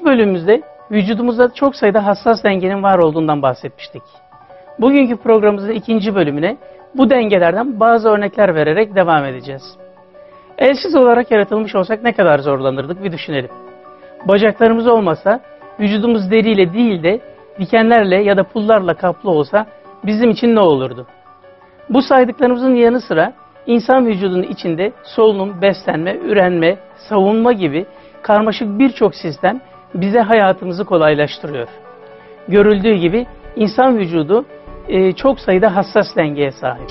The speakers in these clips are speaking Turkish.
bölümümüzde vücudumuzda çok sayıda hassas dengenin var olduğundan bahsetmiştik. Bugünkü programımızın ikinci bölümüne bu dengelerden bazı örnekler vererek devam edeceğiz. Elsiz olarak yaratılmış olsak ne kadar zorlanırdık bir düşünelim. Bacaklarımız olmasa, vücudumuz deriyle değil de dikenlerle ya da pullarla kaplı olsa bizim için ne olurdu? Bu saydıklarımızın yanı sıra insan vücudunun içinde solunum, beslenme, ürenme, savunma gibi karmaşık birçok sistem bize hayatımızı kolaylaştırıyor. Görüldüğü gibi insan vücudu çok sayıda hassas dengeye sahip.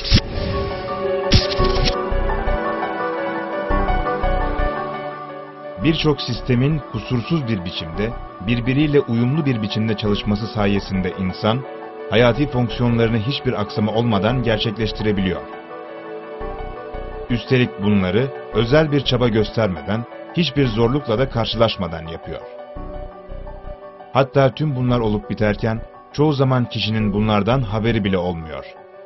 Birçok sistemin kusursuz bir biçimde, birbiriyle uyumlu bir biçimde çalışması sayesinde insan, hayati fonksiyonlarını hiçbir aksama olmadan gerçekleştirebiliyor. Üstelik bunları özel bir çaba göstermeden, hiçbir zorlukla da karşılaşmadan yapıyor. Hatta tüm bunlar olup biterken, çoğu zaman kişinin bunlardan haberi bile olmuyor.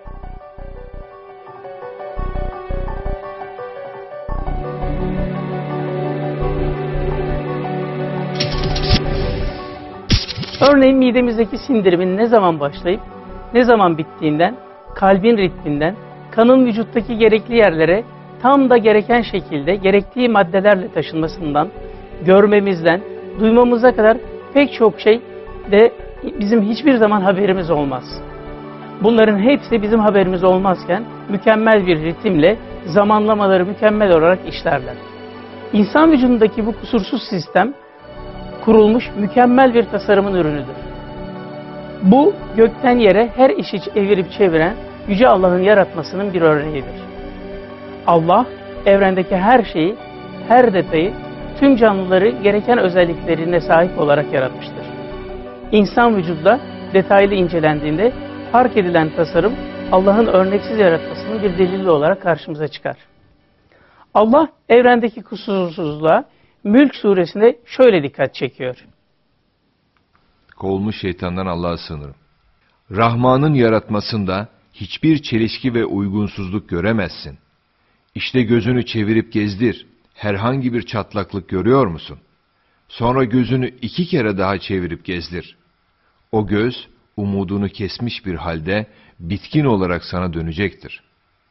Örneğin midemizdeki sindirimin ne zaman başlayıp ne zaman bittiğinden, kalbin ritminden, kanın vücuttaki gerekli yerlere tam da gereken şekilde gerektiği maddelerle taşınmasından, görmemizden, duymamıza kadar pek çok şey de bizim hiçbir zaman haberimiz olmaz. Bunların hepsi bizim haberimiz olmazken mükemmel bir ritimle zamanlamaları mükemmel olarak işlerler. İnsan vücudundaki bu kusursuz sistem kurulmuş mükemmel bir tasarımın ürünüdür. Bu gökten yere her işi evirip çeviren Yüce Allah'ın yaratmasının bir örneğidir. Allah evrendeki her şeyi, her detayı, tüm canlıları gereken özelliklerine sahip olarak yaratmıştır. İnsan vücudunda detaylı incelendiğinde fark edilen tasarım Allah'ın örneksiz yaratmasının bir delili olarak karşımıza çıkar. Allah evrendeki kusursuzluğa Mülk suresinde şöyle dikkat çekiyor. Kovulmuş şeytandan Allah'a sığınırım. Rahman'ın yaratmasında hiçbir çelişki ve uygunsuzluk göremezsin. İşte gözünü çevirip gezdir. Herhangi bir çatlaklık görüyor musun? Sonra gözünü 2 kere daha çevirip gezdir. O göz, umudunu kesmiş bir halde bitkin olarak sana dönecektir.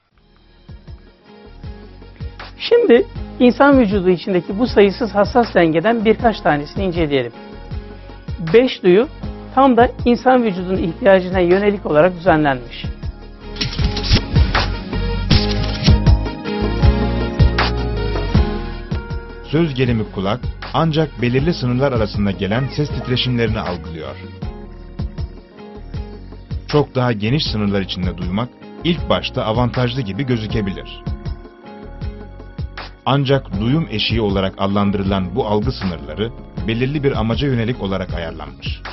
Şimdi insan vücudu içindeki bu sayısız hassas dengeden birkaç tanesini inceleyelim. 5 duyu tam da insan vücudunun ihtiyacına yönelik olarak düzenlenmiş. Söz gelimi kulak, ancak belirli sınırlar arasında gelen ses titreşimlerini algılıyor. Çok daha geniş sınırlar içinde duymak, ilk başta avantajlı gibi gözükebilir. Ancak duyum eşiği olarak adlandırılan bu algı sınırları, belirli bir amaca yönelik olarak ayarlanmış.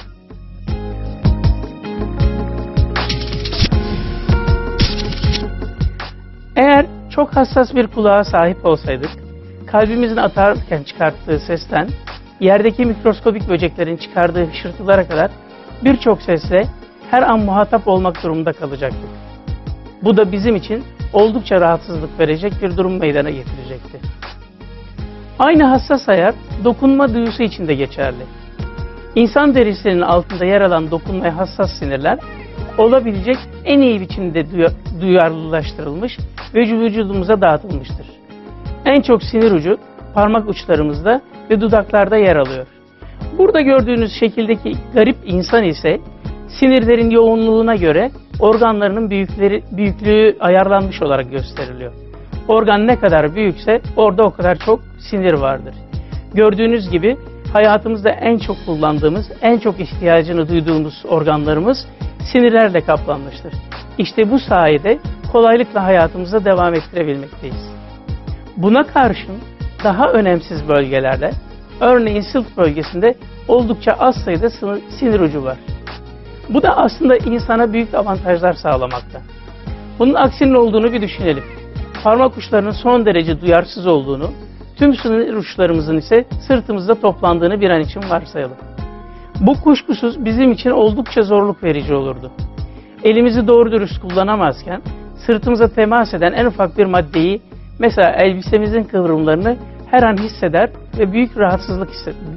Eğer çok hassas bir kulağa sahip olsaydık, kalbimizin atarken çıkarttığı sesten, yerdeki mikroskobik böceklerin çıkardığı hışırtılara kadar birçok sesle her an muhatap olmak durumunda kalacaktık. Bu da bizim için oldukça rahatsızlık verecek bir durum meydana getirecekti. Aynı hassas ayar dokunma duyusu için de geçerli. İnsan derisinin altında yer alan dokunmaya hassas sinirler olabilecek en iyi biçimde duyarlılaştırılmış ve vücudumuza dağıtılmıştır. En çok sinir ucu parmak uçlarımızda ve dudaklarda yer alıyor. Burada gördüğünüz şekildeki garip insan ise sinirlerin yoğunluğuna göre organlarının büyüklüğü ayarlanmış olarak gösteriliyor. Organ ne kadar büyükse orada o kadar çok sinir vardır. Gördüğünüz gibi hayatımızda en çok kullandığımız, en çok ihtiyacını duyduğumuz organlarımız sinirlerle kaplanmıştır. İşte bu sayede kolaylıkla hayatımıza devam ettirebilmekteyiz. Buna karşın daha önemsiz bölgelerde, örneğin sırt bölgesinde oldukça az sayıda sinir ucu var. Bu da aslında insana büyük avantajlar sağlamakta. Bunun aksinin olduğunu bir düşünelim. Parmak uçlarının son derece duyarsız olduğunu, tüm sinir uçlarımızın ise sırtımızda toplandığını bir an için varsayalım. Bu kuşkusuz bizim için oldukça zorluk verici olurdu. Elimizi doğru dürüst kullanamazken, sırtımıza temas eden en ufak bir maddeyi, mesela elbisemizin kıvrımlarını her an hisseder ve büyük rahatsızlık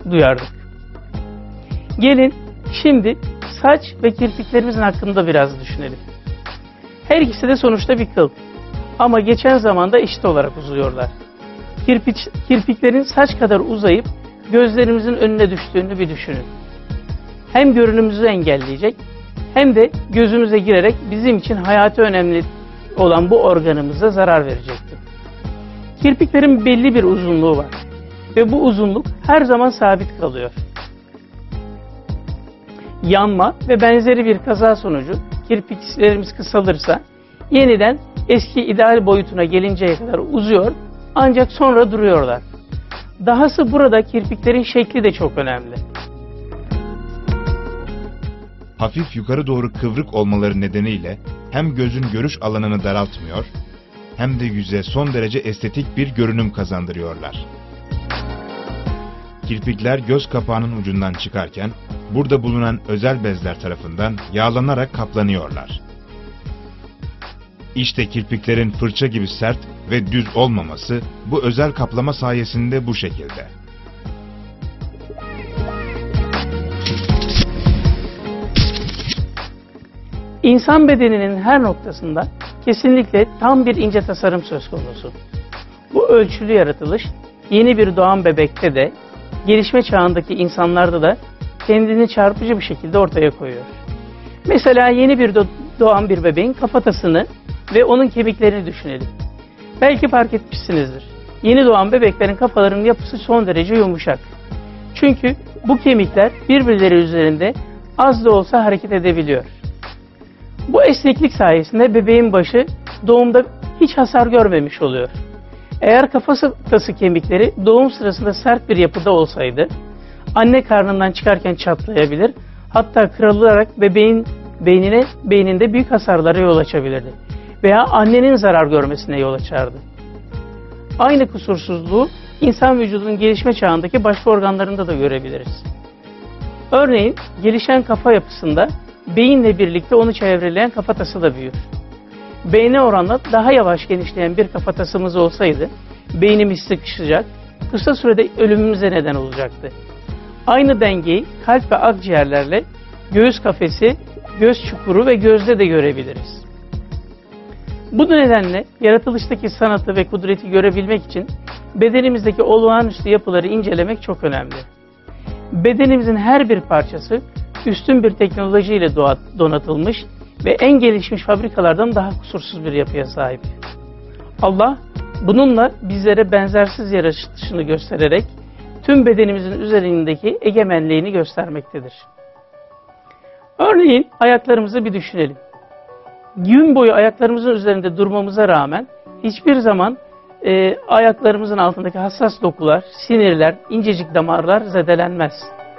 duyardık. Gelin şimdi saç ve kirpiklerimizin hakkında biraz düşünelim. Her ikisi de sonuçta bir kıl. Ama geçen zamanda eşit olarak uzuyorlar. Kirpiklerin saç kadar uzayıp gözlerimizin önüne düştüğünü bir düşünün. Hem görünümümüzü engelleyecek hem de gözümüze girerek bizim için hayati önemli olan bu organımıza zarar verecektir. Kirpiklerin belli bir uzunluğu var ve bu uzunluk her zaman sabit kalıyor. Yanma ve benzeri bir kaza sonucu kirpiklerimiz kısalırsa yeniden eski ideal boyutuna gelinceye kadar uzuyor ancak sonra duruyorlar. Dahası burada kirpiklerin şekli de çok önemli. Hafif yukarı doğru kıvrık olmaları nedeniyle hem gözün görüş alanını daraltmıyor hem de yüze son derece estetik bir görünüm kazandırıyorlar. Kirpikler göz kapağının ucundan çıkarken burada bulunan özel bezler tarafından yağlanarak kaplanıyorlar. İşte kirpiklerin fırça gibi sert ve düz olmaması bu özel kaplama sayesinde bu şekilde. İnsan bedeninin her noktasında kesinlikle tam bir ince tasarım söz konusu. Bu ölçülü yaratılış yeni bir doğan bebekte de gelişme çağındaki insanlarda da kendini çarpıcı bir şekilde ortaya koyuyor. Mesela yeni bir doğan bir bebeğin kafatasını ve onun kemiklerini düşünelim. Belki fark etmişsinizdir. Yeni doğan bebeklerin kafalarının yapısı son derece yumuşak. Çünkü bu kemikler birbirleri üzerinde az da olsa hareket edebiliyor. Bu esneklik sayesinde bebeğin başı doğumda hiç hasar görmemiş oluyor. Eğer kafatası kemikleri doğum sırasında sert bir yapıda olsaydı, anne karnından çıkarken çatlayabilir, hatta kırılarak bebeğin beyninde büyük hasarlara yol açabilirdi. Veya annenin zarar görmesine yol açardı. Aynı kusursuzluğu insan vücudunun gelişme çağındaki başka organlarında da görebiliriz. Örneğin gelişen kafa yapısında beyinle birlikte onu çevreleyen kafatası da büyür. Beyne oranla daha yavaş genişleyen bir kafatasımız olsaydı beynimiz sıkışacak, kısa sürede ölümümüze neden olacaktı. Aynı dengeyi kalp ve akciğerlerle göğüs kafesi, göz çukuru ve gözde de görebiliriz. Bu nedenle yaratılıştaki sanatı ve kudreti görebilmek için bedenimizdeki olağanüstü yapıları incelemek çok önemli. Bedenimizin her bir parçası üstün bir teknolojiyle donatılmış ve en gelişmiş fabrikalardan daha kusursuz bir yapıya sahip. Allah bununla bizlere benzersiz yaratılışını göstererek tüm bedenimizin üzerindeki egemenliğini göstermektedir. Örneğin ayaklarımızı bir düşünelim. Gün boyu ayaklarımızın üzerinde durmamıza rağmen hiçbir zaman ayaklarımızın altındaki hassas dokular, sinirler, incecik damarlar zedelenmez.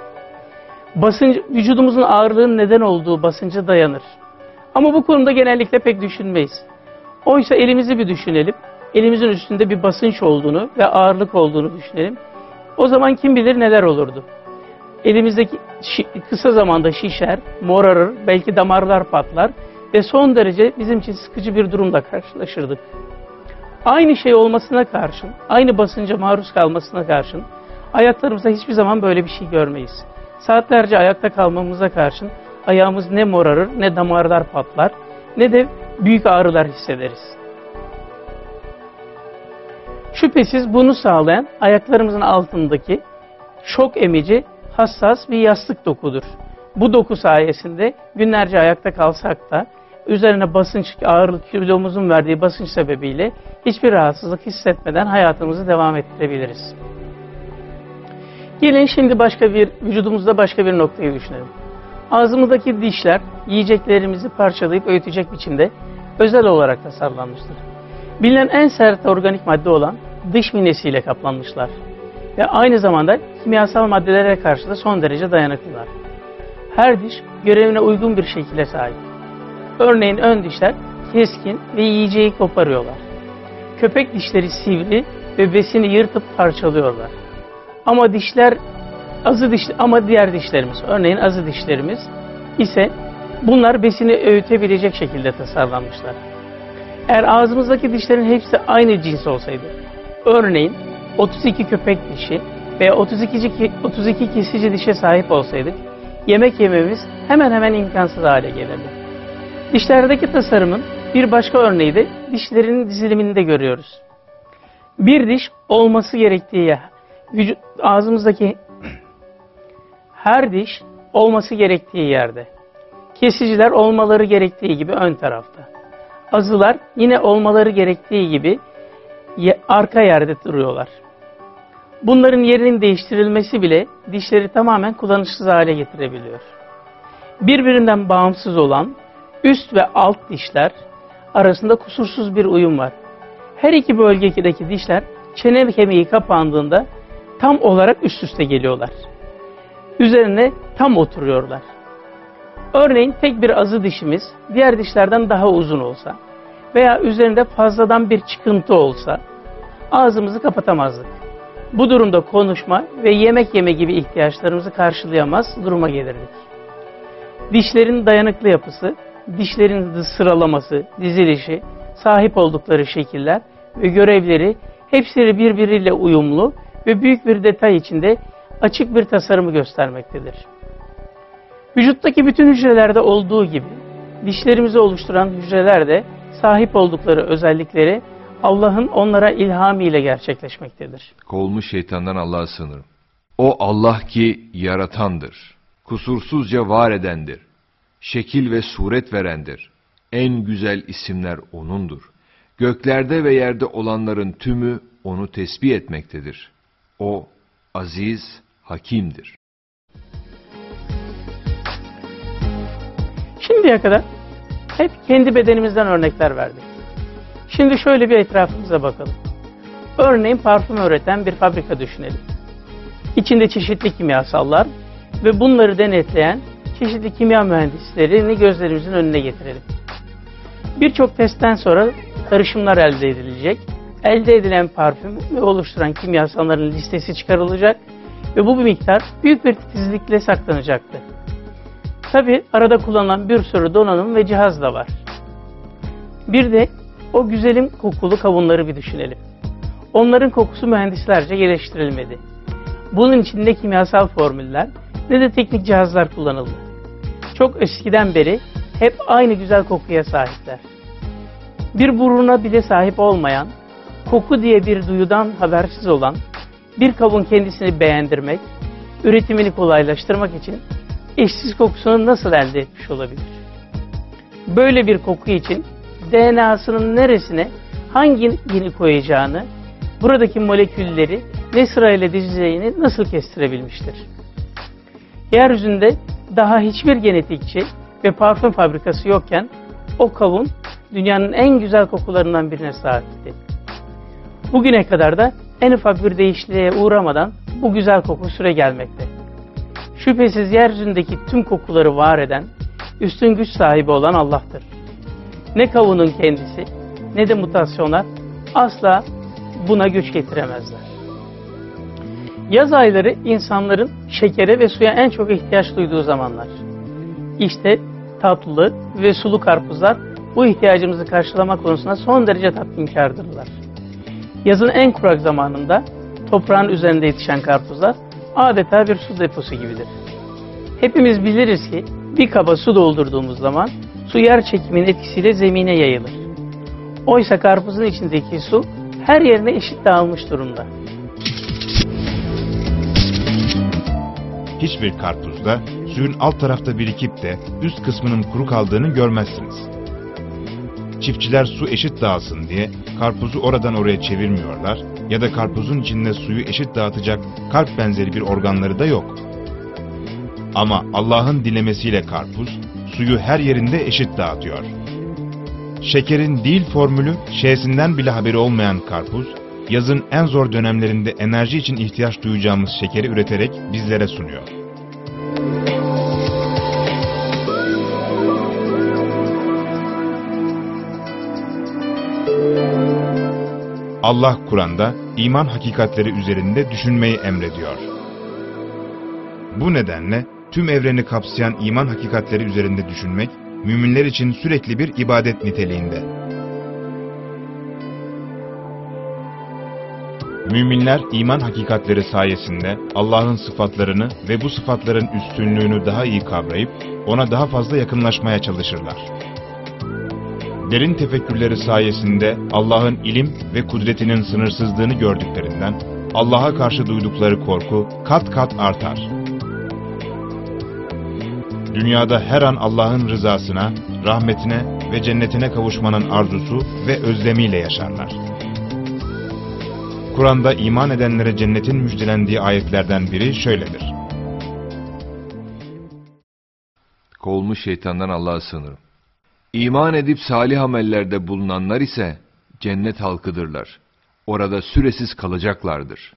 Vücudumuzun ağırlığının neden olduğu basınca dayanır. Ama bu konuda genellikle pek düşünmeyiz. Oysa elimizi bir düşünelim. Elimizin üstünde bir basınç olduğunu ve ağırlık olduğunu düşünelim. O zaman kim bilir neler olurdu. Elimizdeki kısa zamanda şişer, morarır, belki damarlar patlar ve son derece bizim için sıkıcı bir durumla karşılaşırdık. Aynı şey olmasına karşın, aynı basınca maruz kalmasına karşın ayaklarımızda hiçbir zaman böyle bir şey görmeyiz. Saatlerce ayakta kalmamıza karşın ayağımız ne morarır, ne damarlar patlar, ne de büyük ağrılar hissederiz. Şüphesiz bunu sağlayan ayaklarımızın altındaki şok emici hassas bir yastık dokudur. Bu doku sayesinde günlerce ayakta kalsak da üzerine basınç, ağırlık, kilomuzun verdiği basınç sebebiyle hiçbir rahatsızlık hissetmeden hayatımızı devam ettirebiliriz. Gelin şimdi vücudumuzda başka bir noktayı düşünelim. Ağzımızdaki dişler yiyeceklerimizi parçalayıp öğütecek biçimde özel olarak tasarlanmıştır. Bilinen en sert organik madde olan dış minesiyle kaplanmışlar. Ve aynı zamanda kimyasal maddelere karşı da son derece dayanıklılar. Her diş görevine uygun bir şekilde sahip. Örneğin ön dişler keskin ve yiyeceği koparıyorlar. Köpek dişleri sivri ve besini yırtıp parçalıyorlar. Ama diğer dişlerimiz, örneğin azı dişlerimiz ise bunlar besini öğütebilecek şekilde tasarlanmışlar. Eğer ağzımızdaki dişlerin hepsi aynı cins olsaydı, örneğin 32 köpek dişi veya 32 kesici dişe sahip olsaydık, yemek yememiz hemen hemen imkansız hale gelirdi. Dişlerdeki tasarımın bir başka örneği de dişlerin diziliminde görüyoruz. Bir diş olması gerektiği ağzımızdaki her diş olması gerektiği yerde. Kesiciler olmaları gerektiği gibi ön tarafta. Azılar yine olmaları gerektiği gibi arka yerde duruyorlar. Bunların yerinin değiştirilmesi bile dişleri tamamen kullanışsız hale getirebiliyor. Birbirinden bağımsız olan üst ve alt dişler arasında kusursuz bir uyum var. Her iki bölgedeki dişler çene kemiği kapandığında tam olarak üst üste geliyorlar. Üzerine tam oturuyorlar. Örneğin tek bir azı dişimiz diğer dişlerden daha uzun olsa veya üzerinde fazladan bir çıkıntı olsa ağzımızı kapatamazdık. Bu durumda konuşma ve yemek yeme gibi ihtiyaçlarımızı karşılayamaz duruma gelirdik. Dişlerin dayanıklı yapısı, dişlerin sıralaması, dizilişi, sahip oldukları şekiller ve görevleri hepsi birbiriyle uyumlu ve büyük bir detay içinde açık bir tasarımı göstermektedir. Vücuttaki bütün hücrelerde olduğu gibi dişlerimizi oluşturan hücreler de sahip oldukları özellikleri Allah'ın onlara ilhamı ile gerçekleşmektedir. Kovulmuş şeytandan Allah'a sığınırım. O Allah ki yaratandır, kusursuzca var edendir, şekil ve suret verendir. En güzel isimler O'nundur. Göklerde ve yerde olanların tümü O'nu tesbih etmektedir. O aziz, hakimdir. Şimdiye kadar hep kendi bedenimizden örnekler verdik. Şimdi şöyle bir etrafımıza bakalım. Örneğin parfüm üreten bir fabrika düşünelim. İçinde çeşitli kimyasallar ve bunları denetleyen çeşitli kimya mühendislerini gözlerimizin önüne getirelim. Birçok testten sonra karışımlar elde edilecek. Elde edilen parfüm ve oluşturan kimyasalların listesi çıkarılacak ve bu bir miktar büyük bir titizlikle saklanacaktır. Tabi arada kullanılan bir sürü donanım ve cihaz da var. Bir de o güzelim kokulu kavunları bir düşünelim. Onların kokusu mühendislerce geliştirilmedi. Bunun için ne kimyasal formüller ne de teknik cihazlar kullanıldı. Çok eskiden beri hep aynı güzel kokuya sahipler. Bir buruna bile sahip olmayan, koku diye bir duyudan habersiz olan bir kavun kendisini beğendirmek, üretimini kolaylaştırmak için eşsiz kokusunu nasıl elde etmiş olabilir? Böyle bir koku için DNA'sının neresine hangi geni koyacağını, buradaki molekülleri ne sırayla dizeceğini nasıl kestirebilmiştir? Yeryüzünde daha hiçbir genetikçi ve parfüm fabrikası yokken o kavun dünyanın en güzel kokularından birine sahipti. Bugüne kadar da en ufak bir değişikliğe uğramadan bu güzel koku süregelmekte. Şüphesiz yeryüzündeki tüm kokuları var eden, üstün güç sahibi olan Allah'tır. Ne kavunun kendisi ne de mutasyonlar asla buna güç getiremezler. Yaz ayları insanların şekere ve suya en çok ihtiyaç duyduğu zamanlar. İşte tatlı ve sulu karpuzlar bu ihtiyacımızı karşılama konusunda son derece tatminkardırlar. Yazın en kurak zamanında toprağın üzerinde yetişen karpuzlar adeta bir su deposu gibidir. Hepimiz biliriz ki bir kaba su doldurduğumuz zaman su yer çekiminin etkisiyle zemine yayılır. Oysa karpuzun içindeki su her yerine eşit dağılmış durumda. Hiçbir karpuzda suyun alt tarafta birikip de üst kısmının kuru kaldığını görmezsiniz. Çiftçiler su eşit dağılsın diye karpuzu oradan oraya çevirmiyorlar ya da karpuzun içinde suyu eşit dağıtacak kalp benzeri bir organları da yok. Ama Allah'ın dilemesiyle karpuz suyu her yerinde eşit dağıtıyor. Şekerin değil formülü, Ş'sinden bile haberi olmayan karpuz, yazın en zor dönemlerinde enerji için ihtiyaç duyacağımız şekeri üreterek bizlere sunuyor. Allah Kur'an'da iman hakikatleri üzerinde düşünmeyi emrediyor. Bu nedenle tüm evreni kapsayan iman hakikatleri üzerinde düşünmek, müminler için sürekli bir ibadet niteliğinde. Müminler iman hakikatleri sayesinde Allah'ın sıfatlarını ve bu sıfatların üstünlüğünü daha iyi kavrayıp ona daha fazla yakınlaşmaya çalışırlar. Derin tefekkürleri sayesinde Allah'ın ilim ve kudretinin sınırsızlığını gördüklerinden Allah'a karşı duydukları korku kat kat artar. Dünyada her an Allah'ın rızasına, rahmetine ve cennetine kavuşmanın arzusu ve özlemiyle yaşarlar. Kur'an'da iman edenlere cennetin müjdelendiği ayetlerden biri şöyledir. Kovulmuş şeytandan Allah'a sığınırım. İman edip salih amellerde bulunanlar ise cennet halkıdırlar. Orada süresiz kalacaklardır.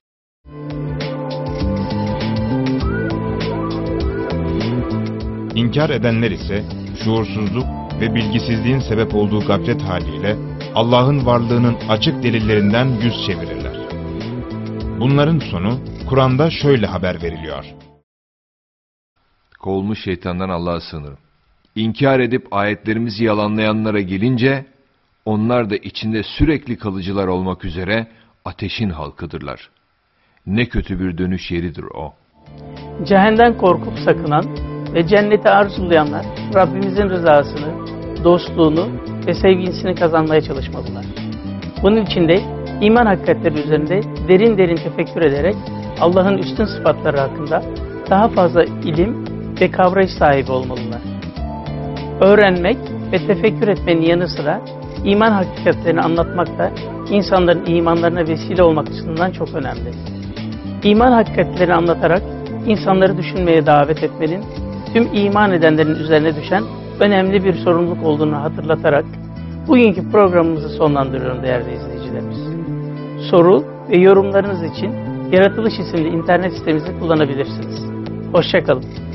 İnkar edenler ise şuursuzluk ve bilgisizliğin sebep olduğu gaflet haliyle Allah'ın varlığının açık delillerinden yüz çevirirler. Bunların sonu Kur'an'da şöyle haber veriliyor. Kovulmuş şeytandan Allah'a sığınırım. İnkar edip ayetlerimizi yalanlayanlara gelince, onlar da içinde sürekli kalıcılar olmak üzere ateşin halkıdırlar. Ne kötü bir dönüş yeridir o. Cehennemden korkup sakınan ve cenneti arzulayanlar Rabbimizin rızasını, dostluğunu ve sevgisini kazanmaya çalışmalılar. Bunun için de iman hakikatleri üzerinde derin derin tefekkür ederek Allah'ın üstün sıfatları hakkında daha fazla ilim ve kavrayış sahibi olmalılar. Öğrenmek ve tefekkür etmenin yanı sıra iman hakikatlerini anlatmak da insanların imanlarına vesile olmak açısından çok önemli. İman hakikatlerini anlatarak insanları düşünmeye davet etmenin tüm iman edenlerin üzerine düşen önemli bir sorumluluk olduğunu hatırlatarak bugünkü programımızı sonlandırıyorum değerli izleyicilerimiz. Soru ve yorumlarınız için Yaratılış isimli internet sitemizi kullanabilirsiniz. Hoşça kalın.